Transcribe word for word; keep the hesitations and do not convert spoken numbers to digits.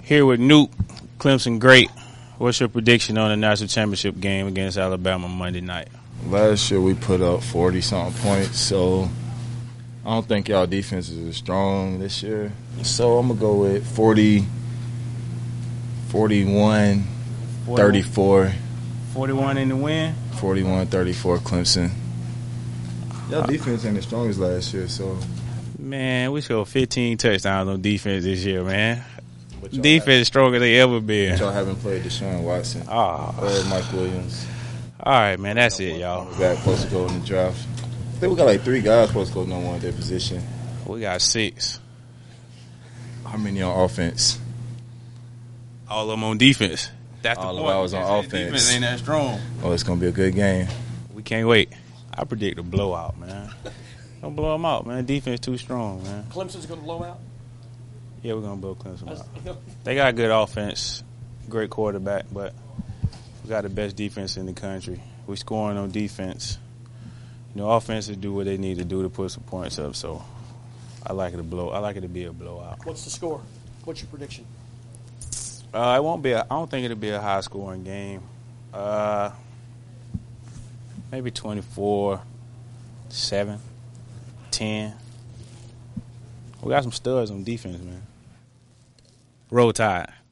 Here with Nuke, Clemson great. What's your prediction on the national championship game against Alabama Monday night? Last year we put up forty-something points, so I don't think y'all defense is as strong this year. So I'm going to go with forty, forty-one, thirty-four. forty-one in the win? forty-one thirty-four Clemson. Y'all defense ain't as strong as last year, so. Man, we scored fifteen touchdowns on defense this year, man. Defense have, is stronger than they ever been. Y'all haven't played Deshaun Watson oh. or Mike Williams. All right, man, that's it, y'all. Back supposed to go in the draft. I think we got like three guys supposed to go number one at their position. We got six. How many on offense? All of them on defense. That's All the of point. ours on offense. Defense ain't that strong. Oh, it's going to be a good game. We can't wait. I predict a blowout, man. Don't blow them out, man. Defense too strong, man. Clemson's going to blow out? Yeah, we're going to blow Clemson out. They got a good offense, great quarterback, but we got the best defense in the country. We scoring on defense. You know, offenses do what they need to do to put some points up, so I like it to blow. I like it to be a blowout. What's the score? What's your prediction? Uh, it won't be. A, I don't think it'll be a high-scoring game. Uh, maybe twenty-four, seven, ten. We got some studs on defense, man. Roll Tide.